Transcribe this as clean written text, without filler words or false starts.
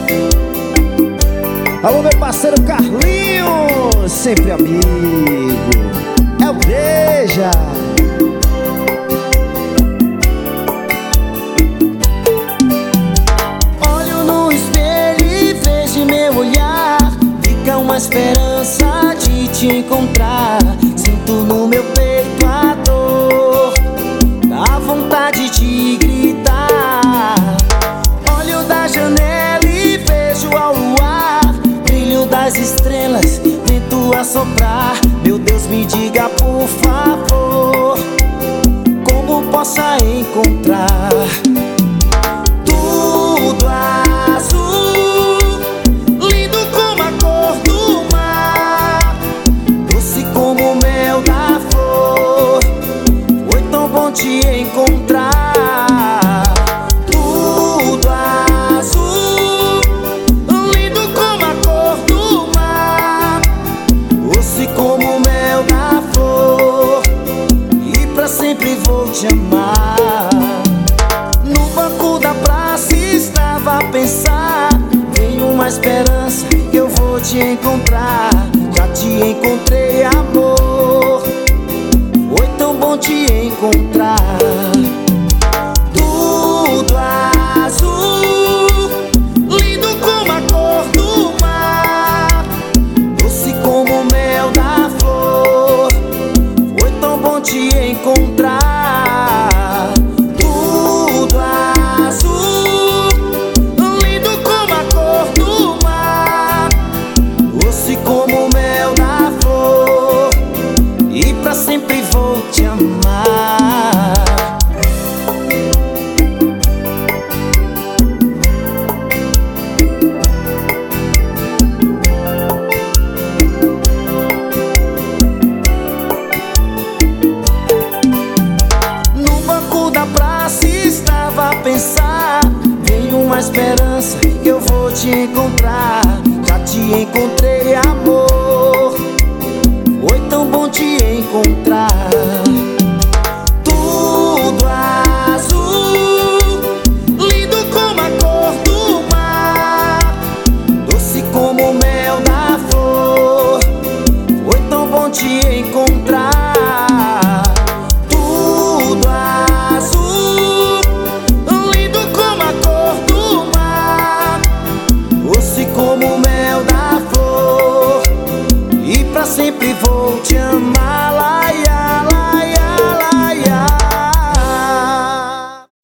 Alô, meu parceiro Carlinhos, sempre amigo, é o Beija. Olho no espelho e vejo meu olhar, fica uma esperança de te encontrar. Sinto no meu peito a dor, a vontade de gritar. Olho da janela e vejo ao luar, brilho das estrelas, vento a soprar. Meu Deus, me diga por favor, como posso encontrar tudo azul, lindo como a cor do mar, doce como o mel da flor. Foi tão bom te encontrar. Tudo azul, lindo como a cor do mar, doce como o mel da flor, e pra sempre vou te amar. No banco da praça estava a pensar, tem uma esperança que eu vou te encontrar. Já te encontrei, amor, foi tão bom te encontrar. Tudo azul, lindo como a cor do mar, doce como o mel da flor, foi tão bom te encontrar. Tudo azul, lindo como a cor do mar, doce como o mel da flor, e pra sempre vou te amar. No banco da praça estava a pensar, tem uma esperança que eu vou te encontrar. Já te encontrei, amor, foi tão bom te encontrar.